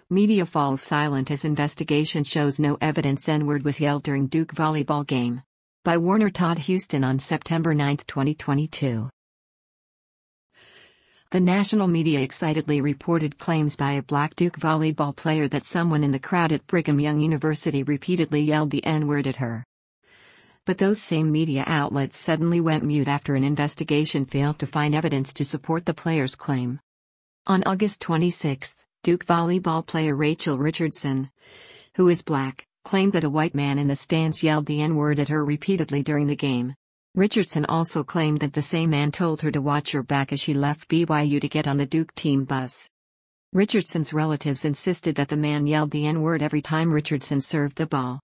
Media falls silent as investigation shows no evidence N-word was yelled during Duke volleyball game. By Warner Todd Houston on September 9, 2022. The national media excitedly reported claims by a black Duke volleyball player that someone in the crowd at Brigham Young University repeatedly yelled the N-word at her. But those same media outlets suddenly went mute after an investigation failed to find evidence to support the player's claim. On August 26, Duke volleyball player Rachel Richardson, who is black, claimed that a white man in the stands yelled the N-word at her repeatedly during the game. Richardson also claimed that the same man told her to watch her back as she left BYU to get on the Duke team bus. Richardson's relatives insisted that the man yelled the N-word every time Richardson served the ball.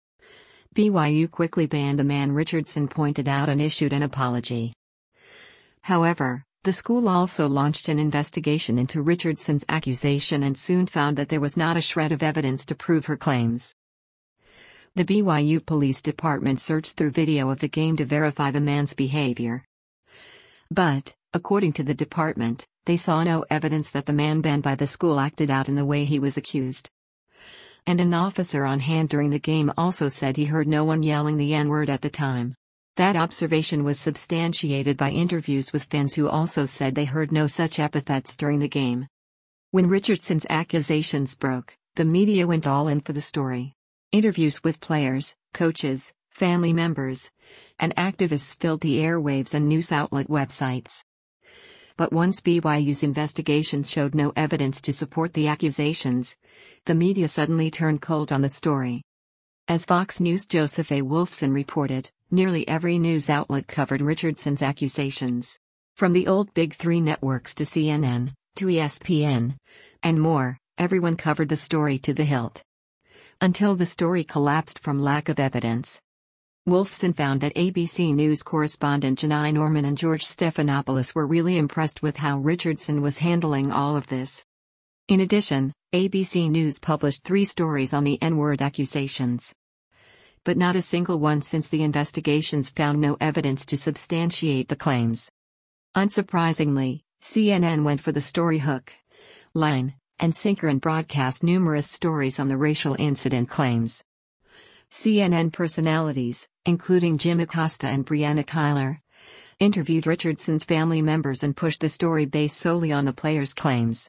BYU quickly banned the man Richardson pointed out and issued an apology. However, the school also launched an investigation into Richardson's accusation and soon found that there was not a shred of evidence to prove her claims. The BYU Police Department searched through video of the game to verify the man's behavior. But, according to the department, they saw no evidence that the man banned by the school acted out in the way he was accused. And an officer on hand during the game also said he heard no one yelling the N-word at the time. That observation was substantiated by interviews with fans who also said they heard no such epithets during the game. When Richardson's accusations broke, the media went all in for the story. Interviews with players, coaches, family members, and activists filled the airwaves and news outlet websites. But once BYU's investigations showed no evidence to support the accusations, the media suddenly turned cold on the story. As Fox News' Joseph A. Wolfson reported, nearly every news outlet covered Richardson's accusations. From the old Big Three networks to CNN, to ESPN, and more, everyone covered the story to the hilt. Until the story collapsed from lack of evidence. Wolfson found that ABC News correspondent Janai Norman and George Stephanopoulos were really impressed with how Richardson was handling all of this. In addition, ABC News published 3 stories on the N-word accusations. But not a single one since the investigations found no evidence to substantiate the claims. Unsurprisingly, CNN went for the story hook, line, and sinker and broadcast numerous stories on the racial incident claims. CNN personalities, including Jim Acosta and Brianna Keilar, interviewed Richardson's family members and pushed the story based solely on the player's claims.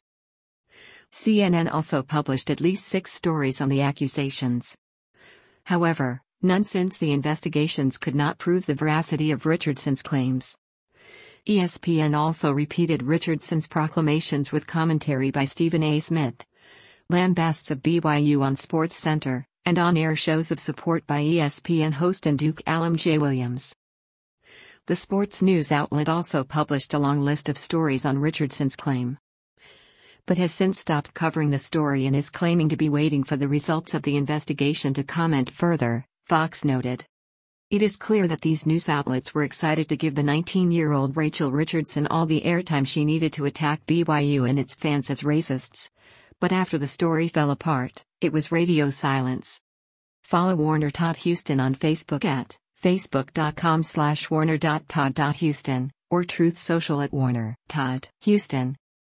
CNN also published at least 6 stories on the accusations. However, none since the investigations could not prove the veracity of Richardson's claims. ESPN also repeated Richardson's proclamations with commentary by Stephen A. Smith, lambasts of BYU on SportsCenter, and on-air shows of support by ESPN host and Duke alum Jay Williams. The sports news outlet also published a long list of stories on Richardson's claim, but has since stopped covering the story and is claiming to be waiting for the results of the investigation to comment further, Fox noted. It is clear that these news outlets were excited to give the 19-year-old Rachel Richardson all the airtime she needed to attack BYU and its fans as racists. But after the story fell apart, it was radio silence. Follow Warner Todd Houston on Facebook at facebook.com/warner.todd.houston or Truth Social at Warner Todd Houston.